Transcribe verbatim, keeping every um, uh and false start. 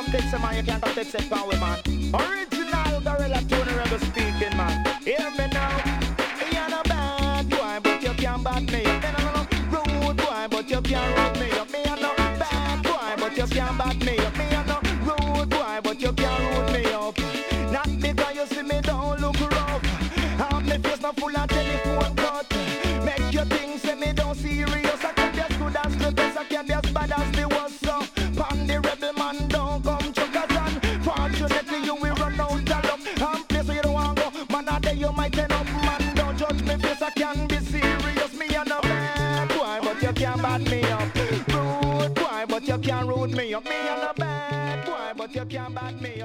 text a man, you can't go text a power man. Original Gorilla Tony Rebel speaking man. Hear me now. You're no bad boy, but you can't bad me up. Me no no rude boy, but you can't rude me up. Me no bad boy, but you can't bad me up. Me no rude boy, but you can't rude me up. Not because you see me don't look rough. I'm me face not full of telephone cut. Make you think say me don't serious. I can be as good as the best, I can be as bad as the worst. So, pan the rebel man don't come chuckers and fortunately you will run out of luck. And place where you don't want to go, man a day you might end up. Man don't judge me face, I can be serious. Me a no bad boy, but you can't bad me up. Rude boy, but you can't rude me up. Me a no bad boy, but you can't bad me up.